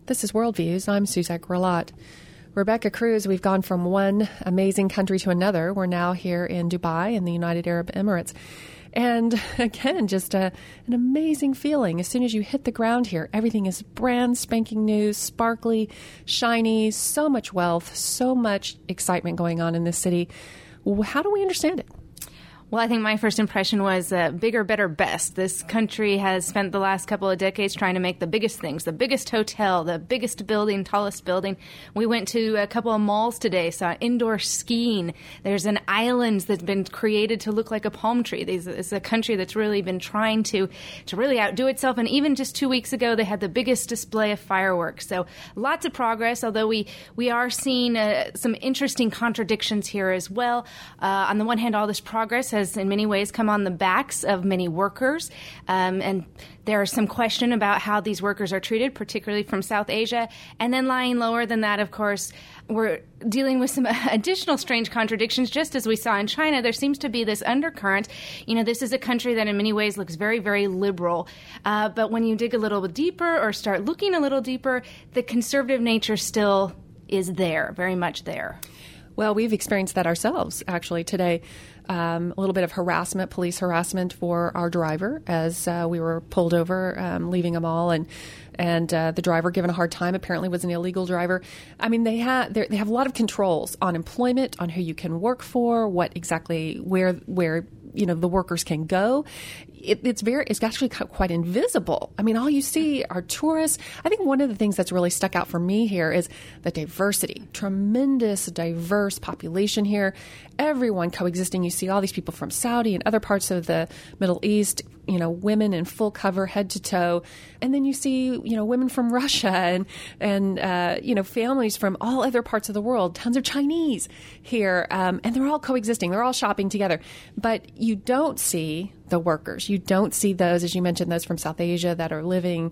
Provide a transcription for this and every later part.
This is Worldviews. I'm Suzette Grillat. Rebecca Cruz, we've gone from one amazing country to another. We're now here in Dubai in the United Arab Emirates. And again, just an amazing feeling. As soon as you hit the ground here, everything is brand spanking new, sparkly, shiny, so much wealth, so much excitement going on in this city. How do we understand it? Well, I think my first impression was bigger, better, best. This country has spent the last couple of decades trying to make the biggest things, the biggest hotel, the biggest building, tallest building. We went to a couple of malls today, saw indoor skiing. There's an island that's been created to look like a palm tree. It's a country that's really been trying to really outdo itself. And even just 2 weeks ago, they had the biggest display of fireworks. So lots of progress, although we are seeing some interesting contradictions here as well. On the one hand, all this progress has in many ways come on the backs of many workers. And there's some question about how these workers are treated, particularly from South Asia. And then lying lower than that, of course, we're dealing with some additional strange contradictions, just as we saw in China. There seems to be this undercurrent. You know, this is a country that in many ways looks very, very liberal. But when you dig a little bit deeper or start looking a little deeper, the conservative nature still is there, very much there. Well, we've experienced that ourselves, actually, today. A little bit of harassment, police harassment for our driver as we were pulled over, leaving a mall, and the driver given a hard time apparently was an illegal driver. I mean, they have a lot of controls on employment, on who you can work for, what exactly where the workers can go. It's actually quite invisible. I mean, all you see are tourists. I think one of the things that's really stuck out for me here is the diversity, tremendous diverse population here. Everyone coexisting. You see all these people from Saudi and other parts of the Middle East, women in full cover, head to toe. And then you see, women from Russia and families from all other parts of the world, tons of Chinese here. And they're all coexisting. They're all shopping together. But you don't see the workers. You don't see those, as you mentioned, those from South Asia that are living,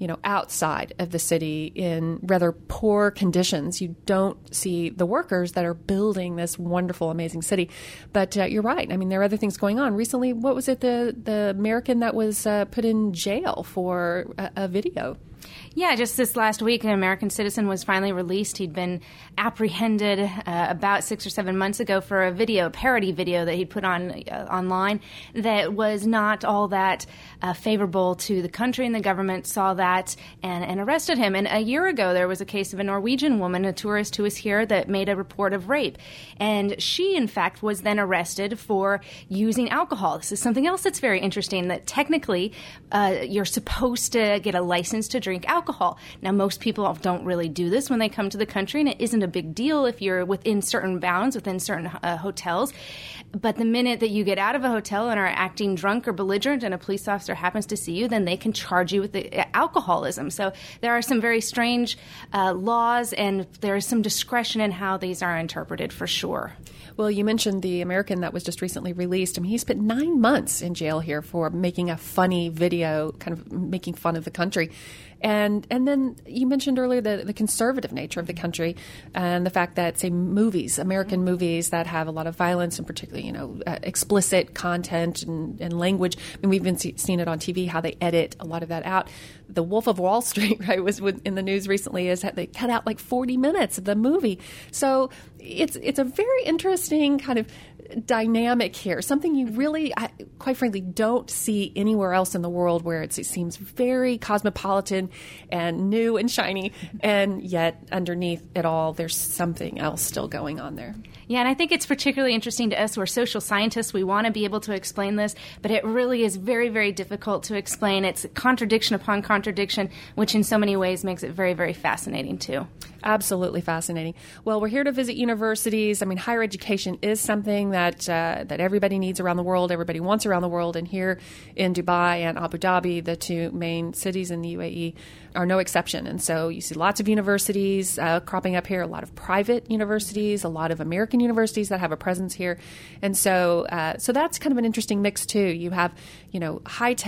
outside of the city in rather poor conditions. You don't see the workers that are building this wonderful, amazing city. But you're right. I mean, there are other things going on. Recently, what was it, the American that was put in jail for a video? Yeah, just this last week, an American citizen was finally released. He'd been apprehended about 6 or 7 months ago for a parody video that he'd put on online that was not all that favorable to the country, and the government saw that and arrested him. And a year ago, there was a case of a Norwegian woman, a tourist who was here, that made a report of rape. And she, in fact, was then arrested for using alcohol. This is something else that's very interesting, that technically you're supposed to get a license to drink alcohol. Now, most people don't really do this when they come to the country, and it isn't a big deal if you're within certain bounds, within certain hotels. But the minute that you get out of a hotel and are acting drunk or belligerent and a police officer happens to see you, then they can charge you with alcoholism. So there are some very strange laws, and there is some discretion in how these are interpreted, for sure. Well, you mentioned the American that was just recently released. I mean, he spent 9 months in jail here for making a funny video, kind of making fun of the country. And then you mentioned earlier the conservative nature of the country and the fact that, say, movies, American movies that have a lot of violence and particularly, explicit content and language. I mean, we've been seen it on TV, how they edit a lot of that out. The Wolf of Wall Street, right, was in the news recently, is that they cut out like 40 minutes of the movie. So it's a very interesting kind of dynamic here, something you really, quite frankly, don't see anywhere else in the world, where it seems very cosmopolitan and new and shiny, and yet underneath it all, there's something else still going on there. Yeah, and I think it's particularly interesting to us. We're social scientists. We want to be able to explain this, but it really is very, very difficult to explain. It's contradiction upon contradiction, which in so many ways makes it very, very fascinating, too. Absolutely fascinating. Well, we're here to visit universities. I mean, higher education is something that everybody needs around the world, everybody wants around the world, and here in Dubai and Abu Dhabi, the two main cities in the UAE, are no exception. And so you see lots of universities cropping up here, a lot of private universities, a lot of American universities that have a presence here. And so that's kind of an interesting mix, too. You have, high-tech,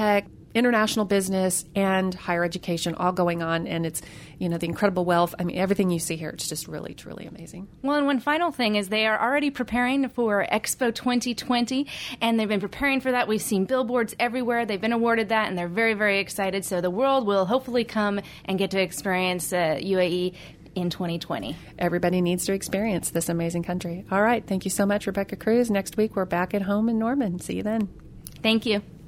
international business and higher education all going on, and it's, the incredible wealth. I mean, everything you see here, it's just really, truly amazing. Well, and one final thing is they are already preparing for Expo 2020, and they've been preparing for that. We've seen billboards everywhere. They've been awarded that, and they're very, very excited. So the world will hopefully come and get to experience UAE in 2020. Everybody needs to experience this amazing country. All right. Thank you so much, Rebecca Cruz. Next week, we're back at home in Norman. See you then. Thank you.